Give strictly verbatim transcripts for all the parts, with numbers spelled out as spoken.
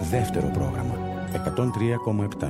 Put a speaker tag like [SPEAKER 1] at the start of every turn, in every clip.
[SPEAKER 1] Δεύτερο πρόγραμμα εκατόν τρία κόμμα επτά.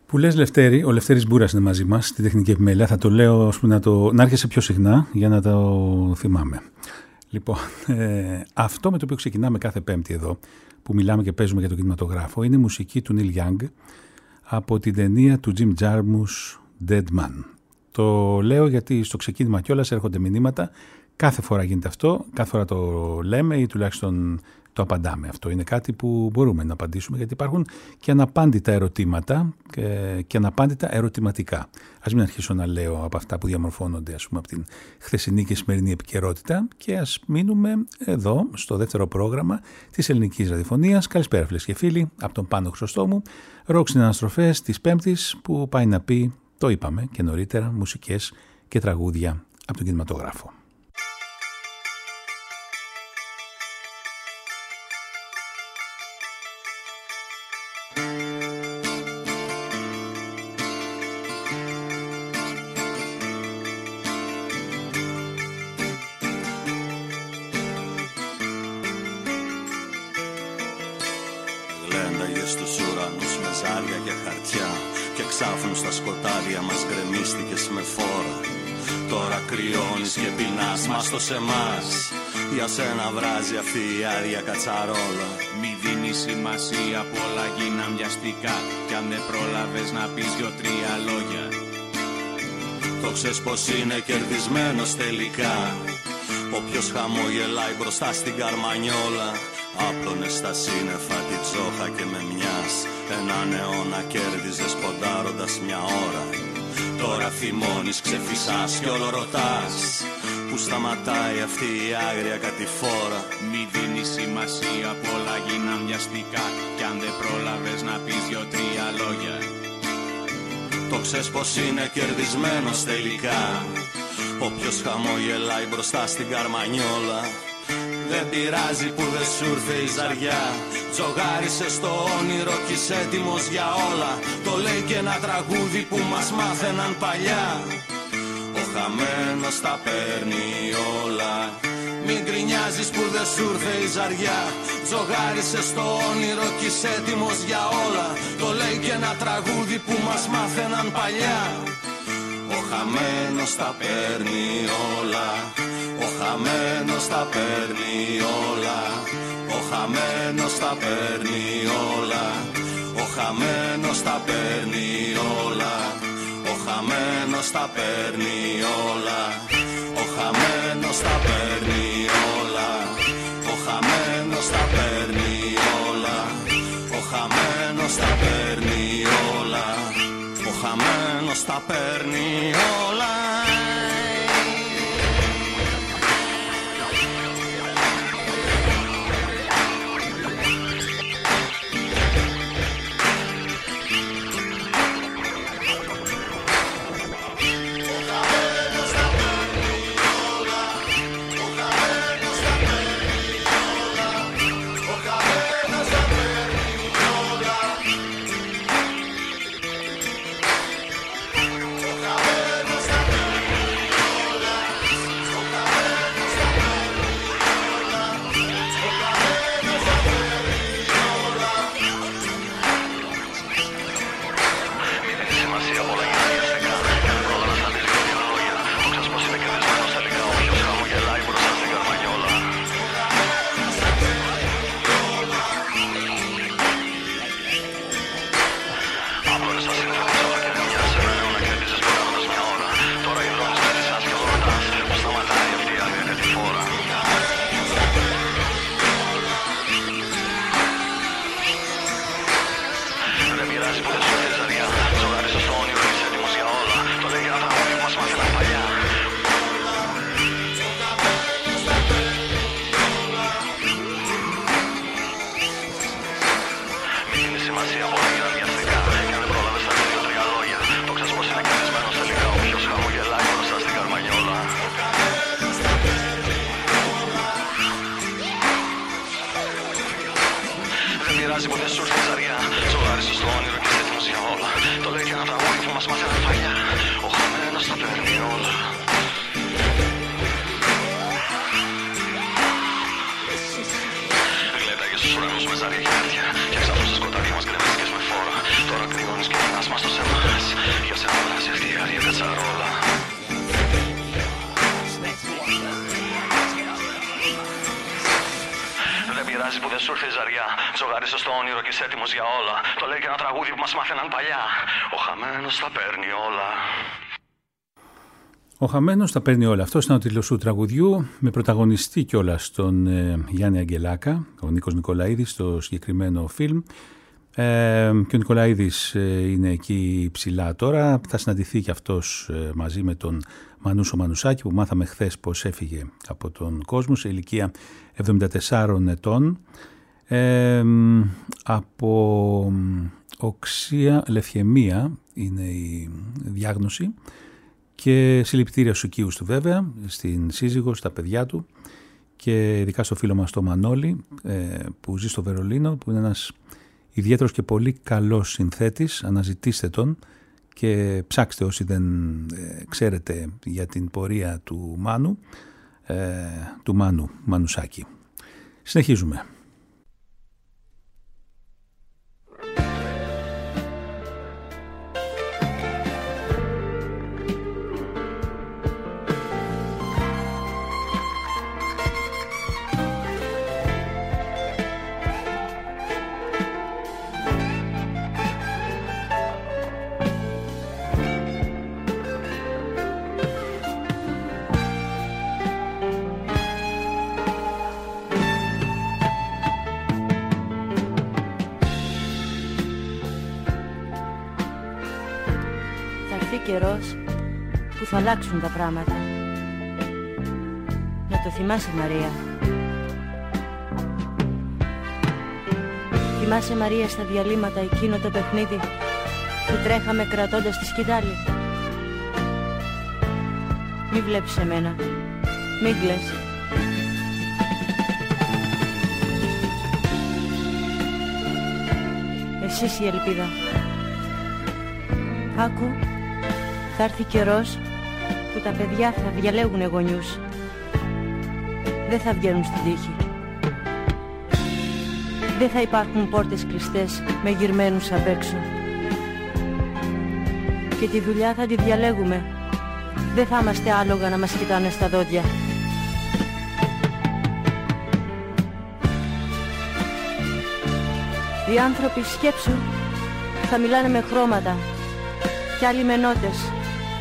[SPEAKER 2] Που λες Λευτέρη, ο Λευτέρης Μπούρας είναι μαζί μας στη τεχνική επιμέλεια. Θα το λέω να, το, να έρχεσαι πιο συχνά για να το θυμάμαι. Λοιπόν, ε, αυτό με το οποίο ξεκινάμε κάθε Πέμπτη εδώ, που μιλάμε και παίζουμε για τον κινηματογράφο, είναι η μουσική του Neil Young από την ταινία του Jim Jarmusch Dead Man. Το λέω γιατί στο ξεκίνημα κιόλας έρχονται μηνύματα. Κάθε φορά γίνεται αυτό, κάθε φορά το λέμε ή τουλάχιστον το απαντάμε. Αυτό είναι κάτι που μπορούμε να απαντήσουμε, γιατί υπάρχουν και αναπάντητα ερωτήματα και αναπάντητα ερωτηματικά. Ας μην αρχίσω να λέω από αυτά που διαμορφώνονται, ας πούμε, από την χθεσινή και σημερινή επικαιρότητα, και ας μείνουμε εδώ στο δεύτερο πρόγραμμα της ελληνικής ραδιοφωνίας. Καλησπέρα φίλες και φίλοι, από τον Πάνο Χρυσοστόμου, ροκ στην αναστροφές της Πέμπτης, που πάει να πει, το είπαμε και νωρίτερα, μουσικές και τραγούδια από τον κινηματογράφο.
[SPEAKER 3] Στα σκοτάδια μας γκρεμίστηκες με φόρα. Τώρα κρυώνεις και πεινάς μας το σε εμάς. Για σένα βράζει αυτή η άδεια κατσαρόλα.
[SPEAKER 4] Μη δίνεις σημασία, πολλά γίναν βιαστικά. Κι αν δεν πρόλαβες να πεις δυο-τρία λόγια,
[SPEAKER 3] το ξέρεις πως είναι κερδισμένος τελικά. Όποιος χαμογελάει μπροστά στην καρμανιόλα, άπλωνε στα σύννεφα τη τζόχα και με μιας έναν αιώνα κέρδιζες ποντάροντας μια ώρα. Τώρα θυμώνεις, ξεφυσάς κι όλο ρωτάς που σταματάει αυτή η άγρια κατηφόρα.
[SPEAKER 4] Μη δίνεις σημασία, πολλά γίναν βιαστικά. Κι αν δεν πρόλαβες να πεις δυο-τρία λόγια,
[SPEAKER 3] το ξέρεις πως είναι κερδισμένος τελικά. Όποιος χαμογελάει μπροστά στην καρμανιόλα, δεν πειράζει που δεν σου ήρθε η ζαριά. Τζογάρισες στο όνειρο κι είσαι έτοιμος για όλα. Το λέει και ένα τραγούδι που μας μάθαιναν παλιά. Ο χαμένος τα παίρνει όλα. Μην γκρινιάζεις που δεν σου ήρθε η ζαριά. Τζογάρισες στο όνειρο κι είσαι έτοιμος για όλα. Το λέει και ένα τραγούδι που μας μάθαιναν παλιά. Ο χαμένος τα παίρνει όλα. Ο χαμένος τα παίρνει όλα. Ο χαμένος τα παίρνει όλα. Ο χαμένος τα παίρνει όλα. Ο χαμένος τα παίρνει όλα. Ο χαμένος τα παίρνει όλα. Ο χαμένος τα παίρνει όλα. Ο χαμένος τα παίρνει όλα. Ο χαμένος τα παίρνει όλα. Στου ουρανούς με ζάρια και χαρτιά. Και ξαφνώς στα σκοτάδια μας γκρεμίστηκες με φόρα. Τώρα κρυώνεις και πεινάς μας το σ' πειράζει που δεν σου ήρθε η ζαριά. Τζογαρίσω στο όνειρο και είσαι έτοιμος για όλα. Το λέει και ένα τραγούδι που μας μάθαιναν παλιά. Ο χαμένος τα παίρνει όλα.
[SPEAKER 2] Ο χαμένος τα παίρνει όλα. Αυτός ήταν ο τίτλος του τραγουδιού, με πρωταγωνιστή κιόλας τον ε, Γιάννη Αγγελάκα, ο Νίκος Νικολαίδης στο συγκεκριμένο φιλμ. Ε, και ο Νικολαίδης ε, είναι εκεί ψηλά τώρα. Θα συναντηθεί και αυτός ε, μαζί με τον Μανούσο Μανουσάκη, που μάθαμε χθες πως έφυγε από τον κόσμο σε ηλικία εβδομήντα τεσσάρων ετών, ε, από οξία λευχαιμία είναι η διάγνωση, και συλληπιτήρια στους οικείους του βέβαια, στην σύζυγο, στα παιδιά του, και ειδικά στο φίλο μας το Μανώλη ε, που ζει στο Βερολίνο, που είναι ένας ιδιαίτερος και πολύ καλός συνθέτης. Αναζητήστε τον και ψάξτε όσοι δεν ε, ξέρετε για την πορεία του Μάνου, ε, του Μάνου Μανουσάκη. Συνεχίζουμε.
[SPEAKER 5] Καιρός που θα αλλάξουν τα πράγματα. Να το θυμάσαι, Μαρία. Θυμάσαι, Μαρία, στα διαλύματα εκείνο το παιχνίδι που τρέχαμε κρατώντας τη σκητάλη. Μη βλέπεις εμένα, μη κλαις. Εσύ η ελπίδα. Άκου, θα έρθει καιρός που τα παιδιά θα διαλέγουν γονιούς. Δεν θα βγαίνουν στην τύχη. Δεν θα υπάρχουν πόρτες κλειστές με γυρμένους απ' έξω. Και τη δουλειά θα τη διαλέγουμε. Δεν θα είμαστε άλογα να μας κοιτάνε στα δόντια. Οι άνθρωποι, σκέψου, θα μιλάνε με χρώματα κι άλλοι με νότες.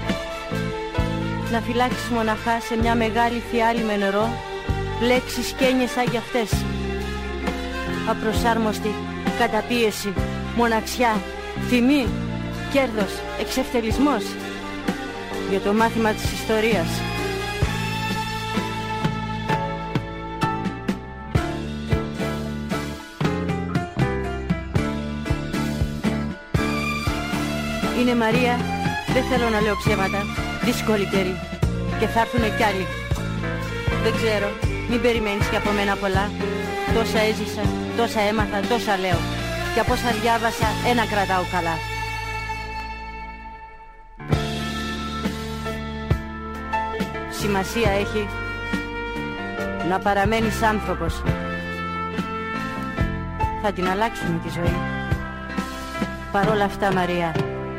[SPEAKER 5] Να φυλάξεις μοναχά σε μια μεγάλη φιάλη με νερό λέξεις και έννοιες σαν κι αυτές. Απροσάρμοστη, καταπίεση, μοναξιά, τιμή, κέρδος, εξευτελισμός. Για το μάθημα της ιστορίας. Είναι, Μαρία, δεν θέλω να λέω ψέματα, δύσκολη καιρή και θα έρθουνε κι άλλοι. Δεν ξέρω, μην περιμένεις και από μένα πολλά. Τόσα έζησα, τόσα έμαθα, τόσα λέω. Και από όσα διάβασα, ένα κρατάω καλά. Σημασία έχει να παραμένεις άνθρωπος. Θα την αλλάξουμε τη ζωή. Παρόλα αυτά, Μαρία,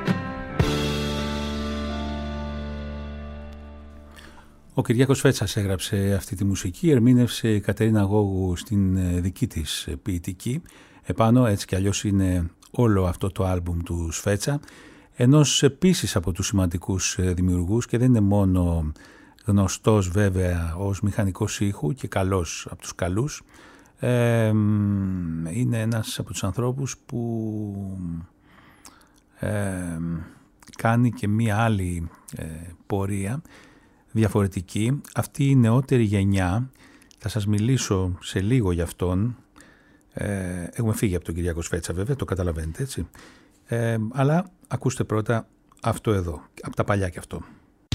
[SPEAKER 2] ο Κυριάκος Φέτσας έγραψε αυτή τη μουσική, ερμήνευσε η Κατερίνα Γόγου στην δική της ποιητική. Επάνω, έτσι κι αλλιώς, είναι όλο αυτό το άλμπουμ του Φέτσα, ενός επίσης από τους σημαντικούς δημιουργούς, και δεν είναι μόνο γνωστός βέβαια ως μηχανικός ήχου και καλός από τους καλούς. Ε, είναι ένας από τους ανθρώπους που ε, κάνει και μία άλλη ε, πορεία διαφορετική. Αυτή η νεότερη γενιά, θα σας μιλήσω σε λίγο για αυτόν. Ε, έχουμε φύγει από τον Κυριάκο Σφέτσα βέβαια, το καταλαβαίνετε, έτσι. Ε, αλλά ακούστε πρώτα αυτό εδώ, από τα παλιά κι αυτό.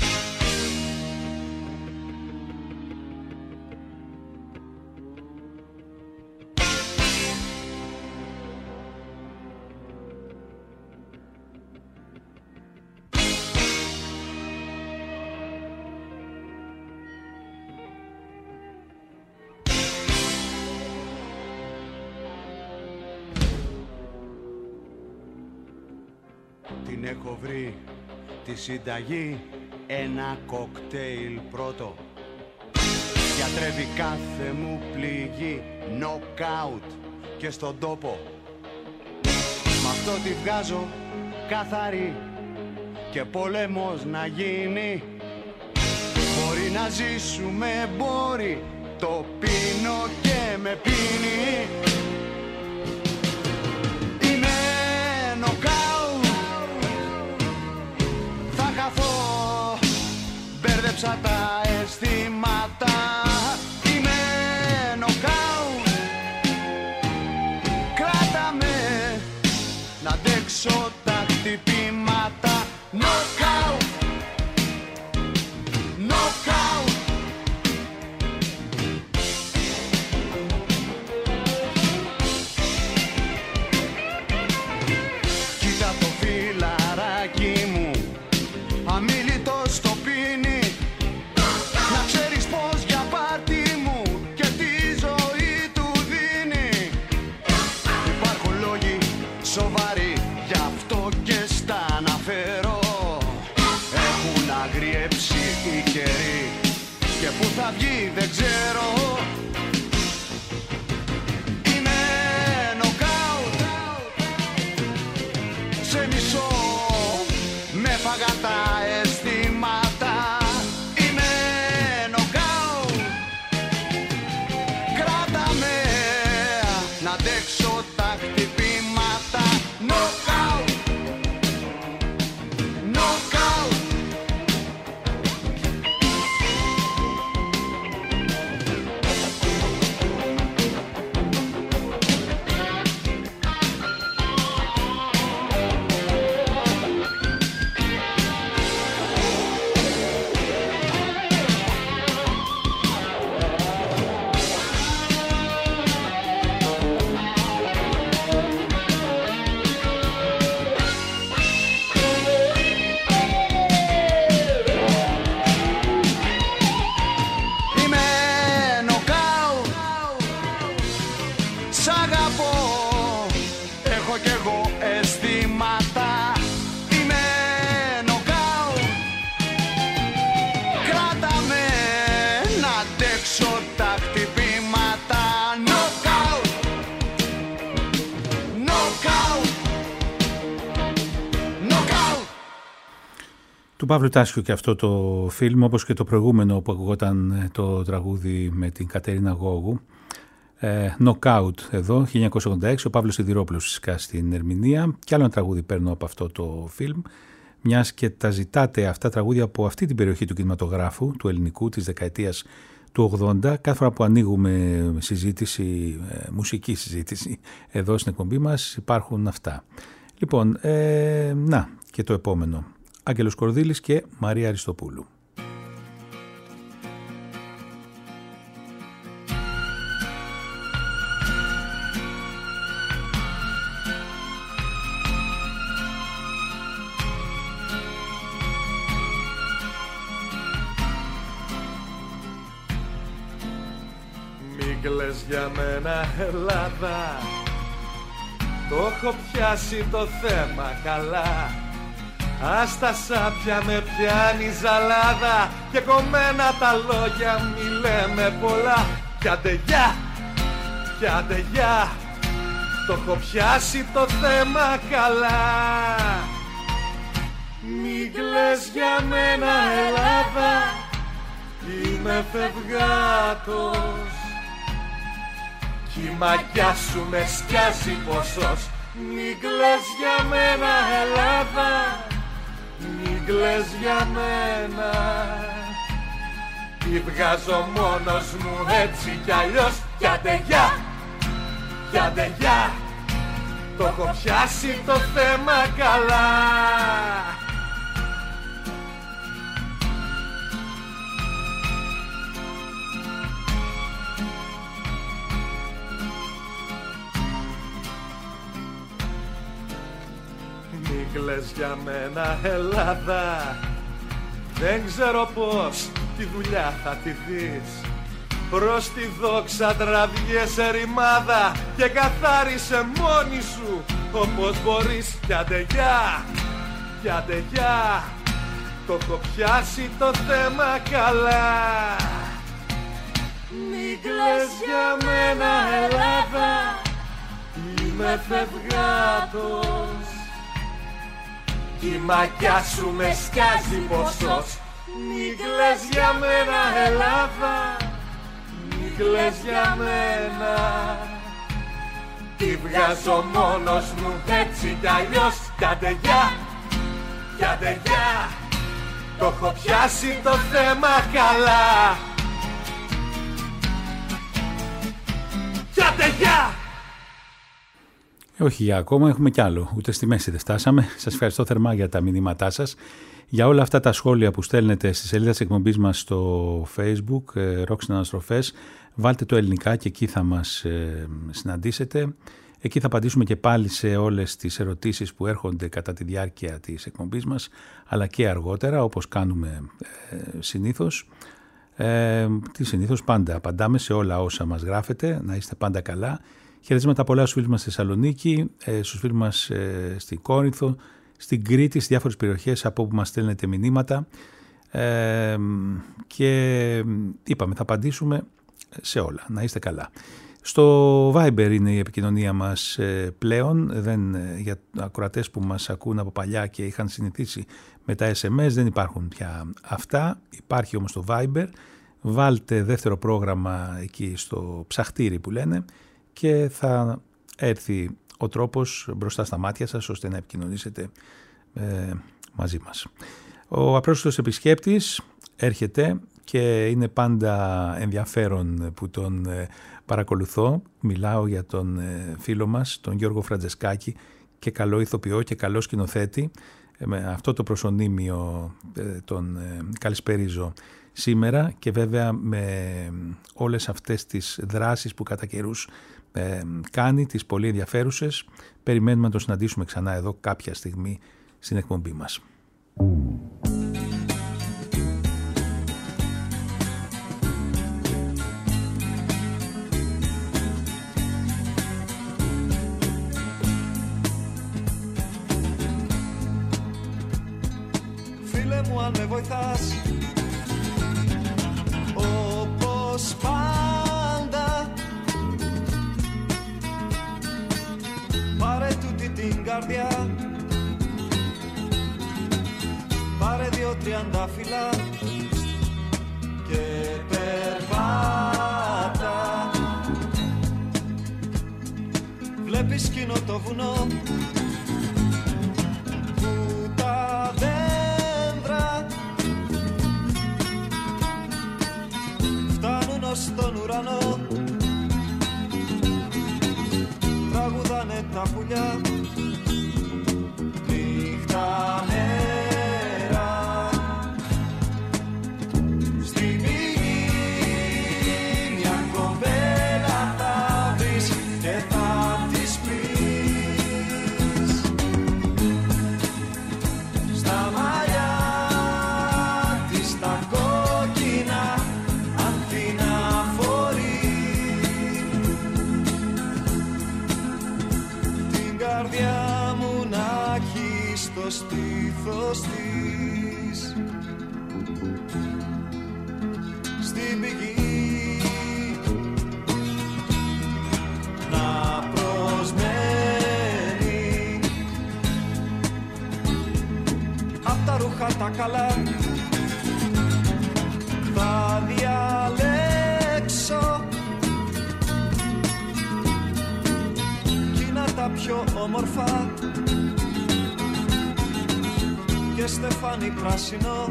[SPEAKER 6] Την έχω βρει τη συνταγή, ένα κοκτέιλ πρώτο. Για λατρεύει κάθε μου πληγή. Νοκάουτ και στον τόπο. Μ' αυτό τη βγάζω καθαρή. Και πόλεμος να γίνει. Μπορεί να ζήσουμε, μπορεί. Το πίνω και με πίνει. Είμαι νοκάουτ. Θα χαθώ. Μπέρδεψα τα αισθήματα. Είμαι νοκάουτ. Κράτα με να αντέξω τα χτυπήματα. Νοκάουτ. Νοκάουτ. Κοίτα το φιλαράκι μου, αμίλητο στο πίνι. Να ξέρεις πως για πάρτι μου και τη ζωή του δίνει. Υπάρχουν λόγοι σοβαροί, γι' αυτό και στα αναφέρω. Έχουν αγριέψει οι καιροί και που θα βγει δεν ξέρω. Είμαι νοκάουτ. Σε μισό με φάγα τα αισθήματα. Είμαι νοκάουτ. Κράτα με να αντέξω τα χτυπήματα. Νοκάουτ. Νοκάουτ. Είμαι νοκάουτ. Σ' αγαπώ. Έχω κι εγώ αισθήματα. Είμαι νοκάουτ. Κράτα με να αντέξω τα χτυπήματα. Νοκάουτ. Νοκάουτ. Νοκάουτ.
[SPEAKER 2] Του Παύλου Τάσιου και αυτό το φιλμ, όπως και το προηγούμενο που ακουγόταν το τραγούδι με την Κατερίνα Γόγου. Ε, Knockout εδώ, χίλια εννιακόσια ογδόντα έξι, ο Παύλος Σιδηρόπουλος φυσικά στην ερμηνεία. Και άλλο ένα τραγούδι παίρνω από αυτό το φιλμ, μιας και τα ζητάτε αυτά τραγούδια από αυτή την περιοχή του κινηματογράφου, του ελληνικού, της δεκαετίας του ογδόντα. Κάθε φορά που ανοίγουμε συζήτηση, ε, μουσική συζήτηση εδώ στην εκπομπή μας, υπάρχουν αυτά. Λοιπόν, ε, να και το επόμενο. Άγγελος Κορδίλης και Μαρία Αριστοπούλου.
[SPEAKER 7] Μην κλαις για μένα Ελλάδα, το έχω πιάσει το θέμα καλά. Ας τα σάπια με πιάνει ζαλάδα και κομμένα τα λόγια μη λέμε πολλά. Κι άντε γεια, κι άντε γεια, το έχω πιάσει το θέμα καλά. Μην κλαις για μένα Ελλάδα, είμαι φευγάτος κι η μαγιά σου με σκιάζει ποσός. Μην κλαις για μένα Ελλάδα, μην κλαις για μένα. Τη βγάζω μόνος μου έτσι κι αλλιώς. Κι άντε γεια, κι άντε γεια, το έχω πιάσει το θέμα καλά. Μην κλαις για μένα Ελλάδα, δεν ξέρω πως τη δουλειά θα τη δεις. Προς τη δόξα τραβιέσαι ρημάδα και καθάρισε μόνη σου όπως μπορείς. Κι άντε γεια, κι άντε γεια, το έχω πιάσει το θέμα καλά. κλαις για μένα Ελλάδα, είμαι φευγάτος. Κι η μακιά σου με σκιάζει ποσός. Μη κλαις για μένα Ελλάδα, μη κλαις για μένα. Τη βγάζω μόνος μου έτσι κι αλλιώς. Κι άντε γεια, κι άντε γεια, το έχω πιάσει το θέμα καλά. Κι άντε γεια.
[SPEAKER 2] Όχι για ακόμα, έχουμε κι άλλο. Ούτε στη μέση δεν φτάσαμε. Σας ευχαριστώ θερμά για τα μηνύματά σας. Για όλα αυτά τα σχόλια που στέλνετε στη σελίδα της εκπομπής μας στο Facebook, Rock στην Αναστροφές, βάλτε το ελληνικά και εκεί θα μας ε, συναντήσετε. Εκεί θα απαντήσουμε και πάλι σε όλες τις ερωτήσεις που έρχονται κατά τη διάρκεια της εκπομπής μας, αλλά και αργότερα, όπως κάνουμε ε, συνήθως. Ε, τι συνήθως πάντα απαντάμε σε όλα όσα μας γράφετε. Να είστε πάντα καλά. Χαιρετίσματα πολλά στους φίλους μας στη Θεσσαλονίκη, ε, στους φίλους μας ε, στην Κόρινθο, στην Κρήτη, στις διάφορες περιοχές από όπου μας στέλνετε μηνύματα. Ε, και είπαμε, θα απαντήσουμε σε όλα. Να είστε καλά. Στο Viber είναι η επικοινωνία μας ε, πλέον. Δεν, ε, για ακροατές που μας ακούν από παλιά και είχαν συνηθίσει με τα ες εμ ες, δεν υπάρχουν πια αυτά. Υπάρχει όμως το Viber. Βάλτε δεύτερο πρόγραμμα εκεί στο ψαχτήρι που λένε και θα έρθει ο τρόπος μπροστά στα μάτια σας ώστε να επικοινωνήσετε ε, μαζί μας. Ο απρόσιτος επισκέπτης έρχεται και είναι πάντα ενδιαφέρον που τον ε, παρακολουθώ. Μιλάω για τον ε, φίλο μας, τον Γιώργο Φραντζεσκάκη, και καλό ηθοποιό και καλό σκηνοθέτη. Ε, με αυτό το προσωνύμιο ε, τον ε, καλησπερίζω σήμερα, και βέβαια με όλες αυτές τις δράσεις που κατά καιρούς ε, κάνει, τις πολύ ενδιαφέρουσες. Περιμένουμε να τον συναντήσουμε ξανά εδώ κάποια στιγμή στην εκπομπή μας.
[SPEAKER 6] Φίλε μου, αν με βοηθάς, όπως πάντα, πάρε τούτη την καρδιά, πάρε δύο τριαντάφυλλα και περπάτα. Βλέπεις κοινό το βουνό που τα δέντρα φτάνουν ως τον ουρανό, τραγουδάνε τα πουλιά νύχτα μέρα. Στην πηγή μια κοπέλα θα βρεις και θα της πεις στα μαλλιά της τα κόκκινα ανθιναφορεί, την καρδιά μου να έχει στο στήθος της, στην πηγή να προσμένει. Απ' τα ρούχα τα καλά θα διαλέξω κι να τα πιο όμορφα και στεφάνι πράσινο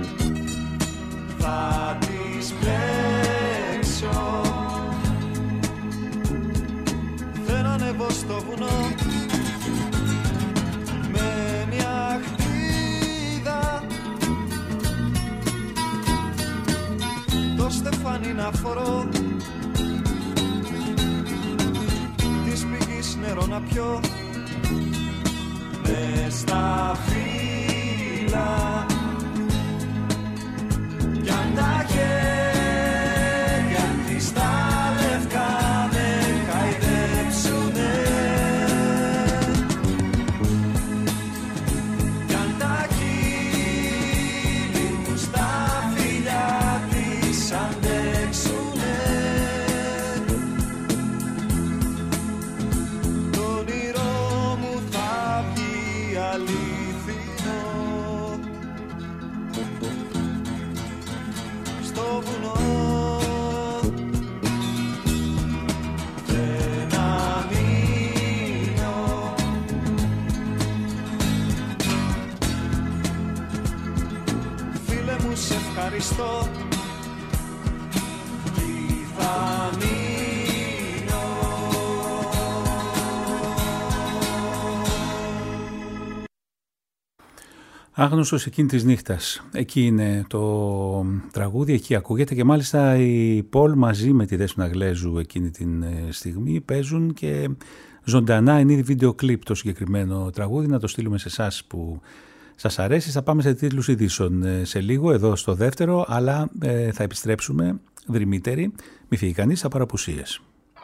[SPEAKER 6] θα τις πλέξω. Δεν ανεβώ στο βουνό με μια χτίδα, το στεφάνι να φορώ, της πηγής νερό να πιω μες στα φύλλα. Κι αν τα χέρια της τα λευκά με χαϊδέψουνε, κι αν τα χείλη μου στα φιλιά της αντέξουνε, Χριστό, τι θα μείνω.
[SPEAKER 2] Άγνωστος εκείνη της νύχτας. Εκεί είναι το τραγούδι, εκεί ακούγεται και μάλιστα η Πολ μαζί με τη Δέσποινα Γλέζου εκείνη την στιγμή παίζουν και ζωντανά εν είδη βίντεο κλιπ το συγκεκριμένο τραγούδι. Να το στείλουμε σε εσάς που σας αρέσει. Θα πάμε σε τίτλους ειδήσεων σε λίγο εδώ στο δεύτερο, αλλά ε, θα επιστρέψουμε δρυμύτεροι. Μη φύγει κανείς από παραπουσίες.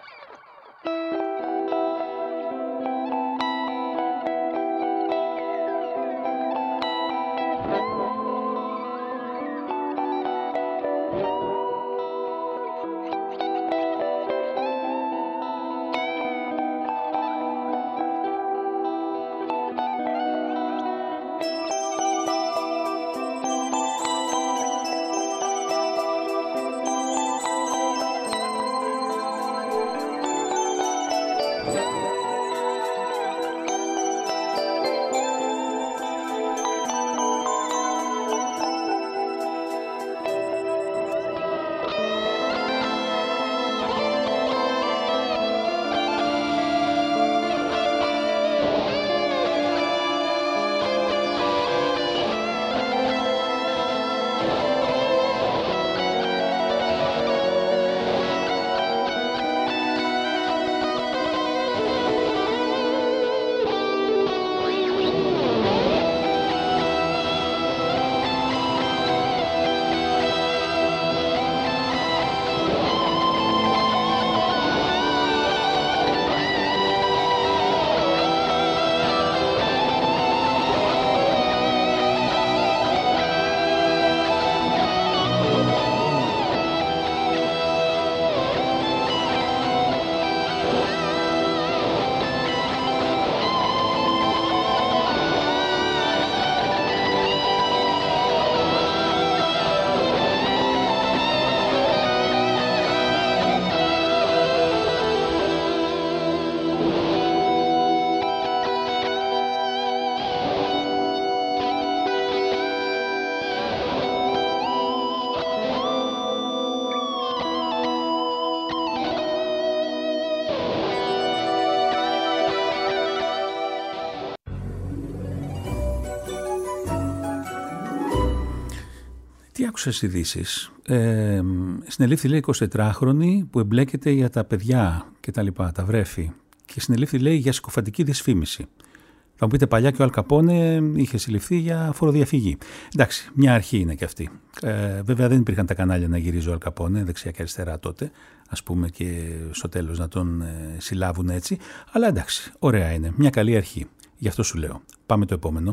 [SPEAKER 2] Τι άκουσες ειδήσεις? Ε, συνελήφθη λέει εικοσιτετράχρονη που εμπλέκεται για τα παιδιά και τα λοιπά, τα βρέφη. Και συνελήφθη λέει για συκοφαντική δυσφήμιση. Θα μου πείτε, παλιά και ο Αλ Καπόνε είχε συλληφθεί για φοροδιαφυγή. Εντάξει, μια αρχή είναι και αυτή. Ε, βέβαια δεν υπήρχαν τα κανάλια να γυρίζει ο Αλ Καπόνε δεξιά και αριστερά τότε, ας πούμε, και στο τέλος να τον ε, συλλάβουν έτσι. Αλλά εντάξει, ωραία είναι. Μια καλή αρχή. Γι' αυτό σου λέω. Πάμε το επόμενο.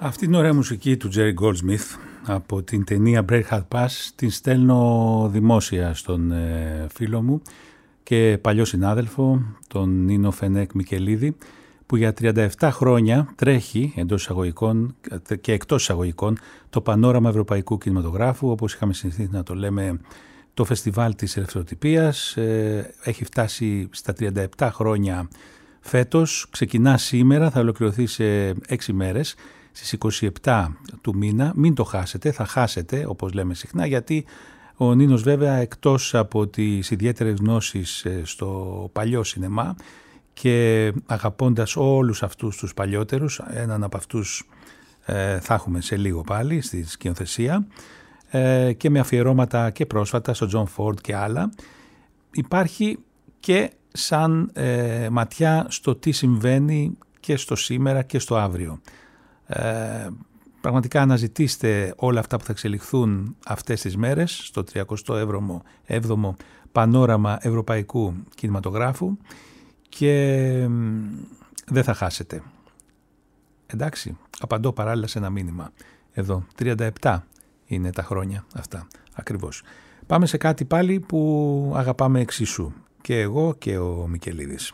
[SPEAKER 2] Αυτή είναι ωραία μουσική του Jerry Goldsmith από την ταινία Breakheart Pass. Την στέλνω δημόσια στον ε, φίλο μου και παλιό συνάδελφο, τον Νίνο Φενέκ Μικελίδη, που για τριάντα επτά χρόνια τρέχει εντός εισαγωγικών και εκτός εισαγωγικών το πανόραμα ευρωπαϊκού κινηματογράφου, όπως είχαμε συνηθίσει να το λέμε, το φεστιβάλ της ελευθεροτυπίας. Ε, έχει φτάσει στα τριάντα επτά χρόνια φέτος, ξεκινά σήμερα, θα ολοκληρωθεί σε έξι μέρες, στις είκοσι επτά του μήνα. Μην το χάσετε, θα χάσετε όπως λέμε συχνά, γιατί ο Νίνος βέβαια, εκτός από τις ιδιαίτερες γνώσεις στο παλιό σινεμά και αγαπώντας όλους αυτούς τους παλιότερους, έναν από αυτούς ε, θα έχουμε σε λίγο πάλι στη σκηνοθεσία, ε, και με αφιερώματα και πρόσφατα στο Τζον Φόρντ και άλλα, υπάρχει και σαν ε, ματιά στο τι συμβαίνει και στο σήμερα και στο αύριο. Ε, πραγματικά αναζητήστε όλα αυτά που θα εξελιχθούν αυτές τις μέρες στο τριακοστό έβδομο Πανόραμα Ευρωπαϊκού Κινηματογράφου και ε, δεν θα χάσετε. Εντάξει, απαντώ παράλληλα σε ένα μήνυμα. Εδώ, τριάντα επτά είναι τα χρόνια αυτά ακριβώς. Πάμε σε κάτι πάλι που αγαπάμε εξίσου, και εγώ και ο Μικελίδης.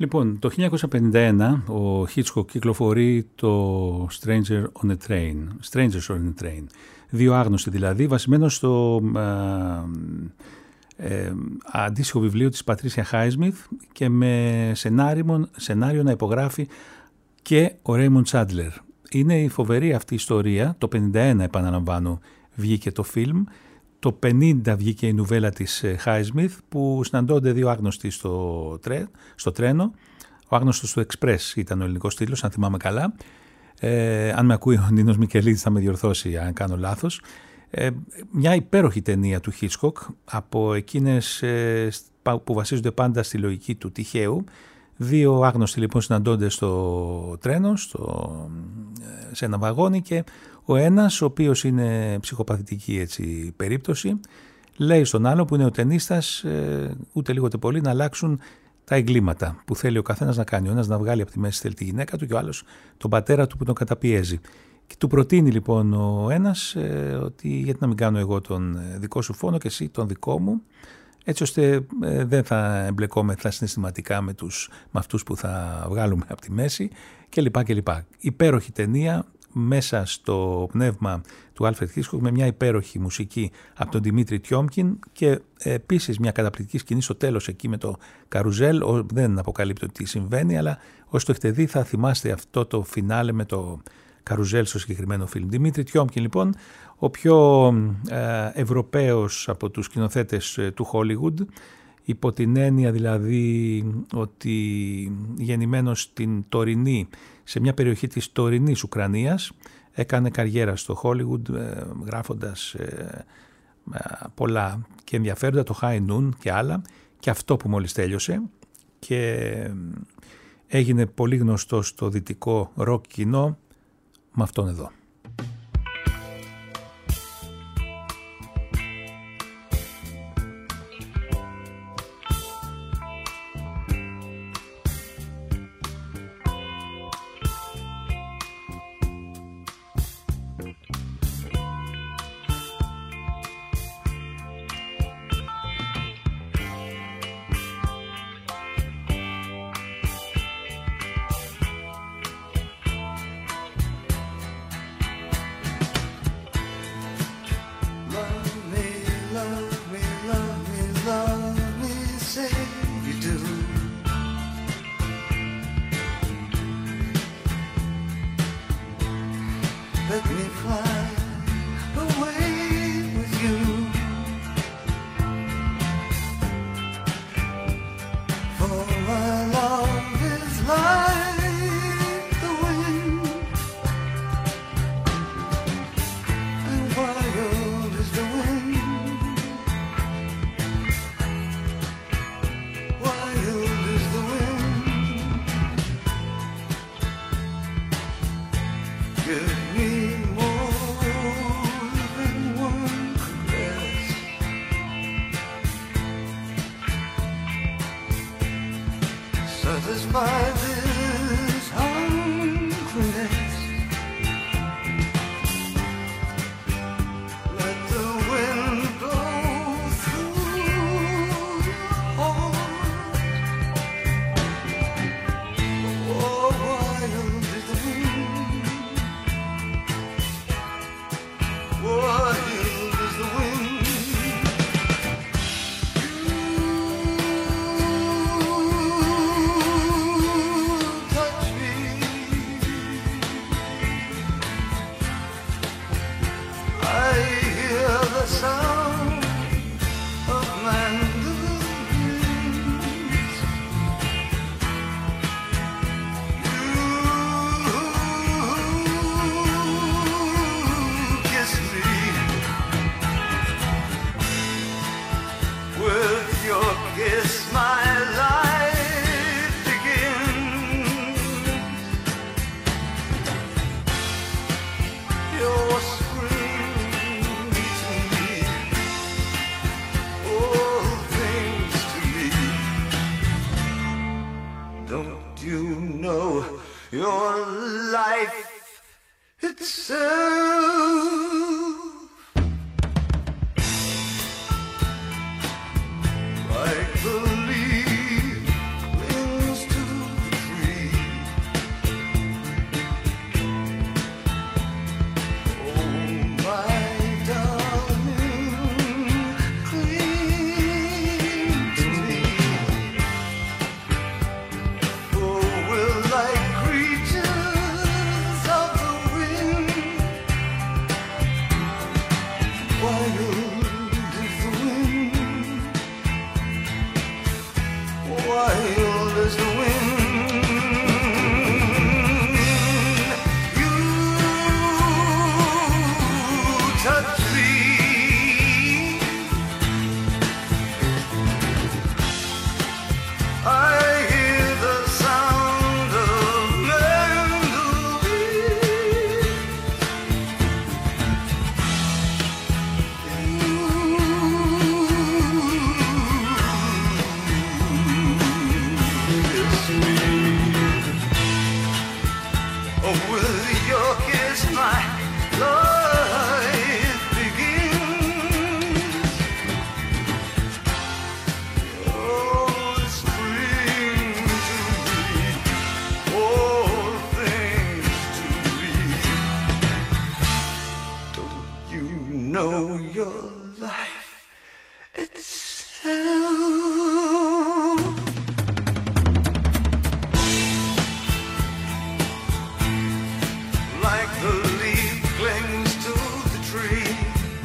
[SPEAKER 2] Λοιπόν, το χίλια εννιακόσια πενήντα ένα ο Hitchcock κυκλοφορεί το Stranger on a Train, Strangers on a Train, δύο άγνωστοι δηλαδή, βασισμένο στο ε, ε, αντίστοιχο βιβλίο της Πατρίσια Χάισμιθ και με σενάριο, σενάριο να υπογράφει και ο Raymond Chandler. Είναι η φοβερή αυτή ιστορία, το πενήντα ένα επαναλαμβάνω βγήκε το φιλμ, το πενήντα βγήκε η νουβέλα της Χάισμιθ που συναντώνται δύο άγνωστοι στο, τρέ, στο τρένο. Ο άγνωστος του Express ήταν ο ελληνικός τίτλος, αν θυμάμαι καλά. Ε, αν με ακούει ο Νίνος Μικελίδης θα με διορθώσει αν κάνω λάθος. Ε, μια υπέροχη ταινία του Hitchcock από εκείνες ε, που βασίζονται πάντα στη λογική του τυχαίου. Δύο άγνωστοι λοιπόν συναντώνται στο τρένο, στο, σε ένα βαγόνι και ο ένας, ο οποίος είναι ψυχοπαθητική έτσι, περίπτωση, λέει στον άλλο που είναι ο ταινίστας ε, ούτε λίγο ούτε πολύ να αλλάξουν τα εγκλήματα που θέλει ο καθένας να κάνει. Ο ένας να βγάλει από τη μέση θέλει τη γυναίκα του και ο άλλος τον πατέρα του που τον καταπιέζει. Και του προτείνει λοιπόν ο ένας ε, ότι γιατί να μην κάνω εγώ τον δικό σου φόνο και εσύ τον δικό μου, έτσι ώστε ε, δεν θα εμπλεκόμεθα συναισθηματικά με, τους, με αυτούς που θα βγάλουμε από τη μέση κλπ. κλπ. Υπέροχη ταινία μέσα στο πνεύμα του Άλφρεντ Χίτσκοκ με μια υπέροχη μουσική από τον Δημήτρη Τιόμκιν και επίσης μια καταπληκτική σκηνή στο τέλος εκεί με το καρουζέλ. Δεν αποκαλύπτω τι συμβαίνει, αλλά όσοι το έχετε δει θα θυμάστε αυτό το φινάλε με το καρουζέλ στο συγκεκριμένο φιλμ. Δημήτρη Τιόμκιν λοιπόν, ο πιο ε, Ευρωπαίος από τους σκηνοθέτες ε, του Hollywood, υπό την έννοια δηλαδή ότι γεννημένος στην τωρινή, σε μια περιοχή της τωρινής Ουκρανίας, έκανε καριέρα στο Hollywood ε, γράφοντας ε, ε, πολλά και ενδιαφέροντα, το High Noon και άλλα, και αυτό που μόλις τέλειωσε, και ε, έγινε πολύ γνωστό στο δυτικό ροκ κοινό με αυτόν εδώ.
[SPEAKER 6] Like the leaf clings to wild as the wind. You touch me, I hear the sound of mandolin. Kiss me, oh, with your kiss my life begins. Oh, spring to me, all things to me. Don't you know your life itself? Like the leaf clings to the tree.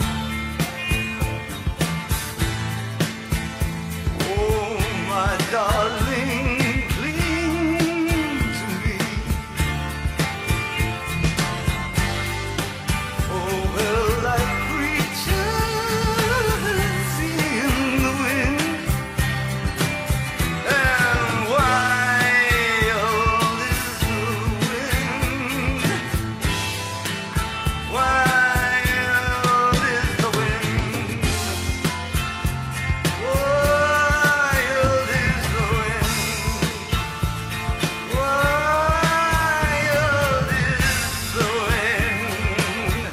[SPEAKER 6] Oh, my darling, cling to me. Oh, well, like creatures in the wind, and wild is the wind. Wild is the wind. Wild is the wind. Wild is the wind.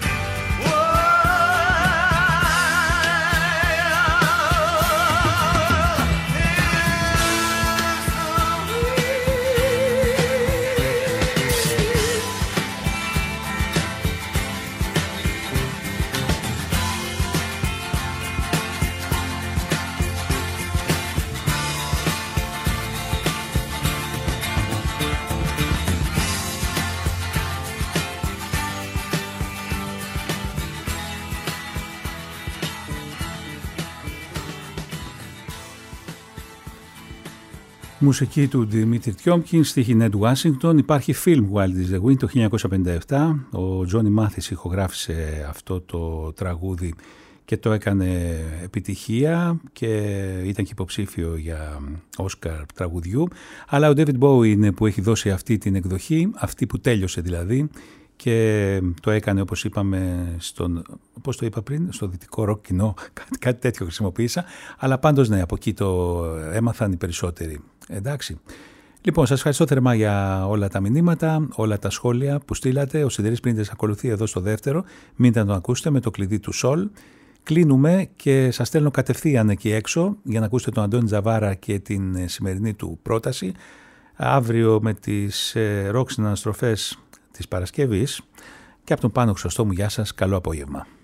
[SPEAKER 2] Μουσική του Δημήτρη Τιόμκιν, στίχη Νέντ Ουάσιγκτον. Υπάρχει film Wild is the Wind το χίλια εννιακόσια πενήντα επτά. Ο Τζόνι Μάθης ηχογράφησε αυτό το τραγούδι και το έκανε επιτυχία και ήταν και υποψήφιο για Όσκαρ τραγουδιού. Αλλά ο David Bowie είναι που έχει δώσει αυτή την εκδοχή, αυτή που τέλειωσε δηλαδή, και το έκανε, όπως είπαμε, στον, πώς το είπα πριν, στο δυτικό ροκ κοινό, κάτι, κάτι τέτοιο χρησιμοποίησα, αλλά πάντως ναι, από εκεί το έμαθαν οι περισσότεροι. Εντάξει. Λοιπόν, σας ευχαριστώ θερμά για όλα τα μηνύματα, όλα τα σχόλια που στείλατε. Ο Σιδερής Πρίντερς ακολουθεί εδώ στο δεύτερο. Μην τα το ακούσετε με το κλειδί του Σολ. Κλείνουμε και σας στέλνω κατευθείαν εκεί έξω για να ακούσετε τον Αντώνη Τζαβάρα και την σημερινή του πρόταση. Αύριο με τις ροκ συναναστροφές της Παρασκευής, και από τον Πάνο Χρυσοστόμου, γεια σας, καλό απόγευμα.